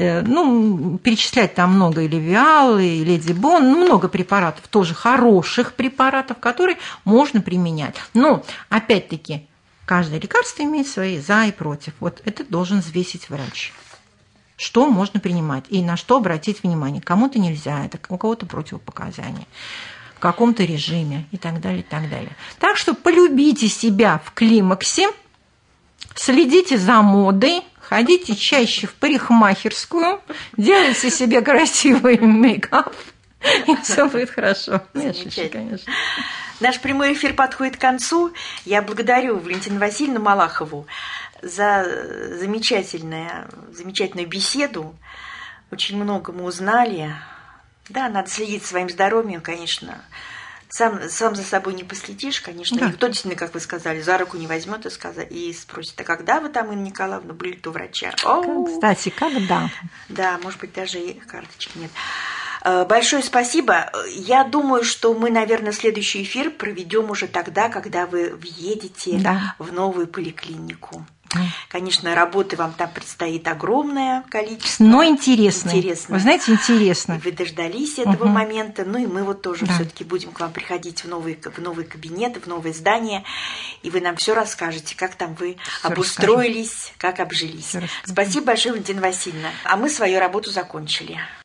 Ну, перечислять там много, и Левиал, и Леди Бон, ну, много препаратов, тоже хороших препаратов, которые можно применять. Но, опять-таки, каждое лекарство имеет свои за и против. Вот это должен взвесить врач. Что можно принимать и на что обратить внимание. Кому-то нельзя, это у кого-то противопоказания, в каком-то режиме и так далее, и так далее. Так что полюбите себя в климаксе, следите за модой, ходите чаще в парикмахерскую, делайте себе красивый мейкап, и все будет хорошо. Замечательно, конечно. Наш прямой эфир подходит к концу. Я благодарю Валентину Васильевну Малахову за замечательную, замечательную беседу. Очень много мы узнали. Да, надо следить за своим здоровьем, конечно. Сам, сам за собой не последишь, конечно. Да. Никто действительно, как вы сказали, за руку не возьмет и, сказать, и спросит, а когда вы там, Инна Николаевна, были у врача? О-о-о. Кстати, когда? Да, может быть, даже и карточки нет. Большое спасибо. Я думаю, что мы, наверное, следующий эфир проведем уже тогда, когда вы въедете да. в новую поликлинику. Конечно, работы вам там предстоит огромное количество. Но интересно. Интересно. Вы знаете, интересно. Вы дождались этого угу. момента. Ну и мы вот тоже да. все-таки будем к вам приходить в новые, в новые кабинеты, в новые здания. И вы нам все расскажете, как там вы всё обустроились, расскажем. Как обжились. Спасибо большое, Валентина Васильевна. А мы свою работу закончили.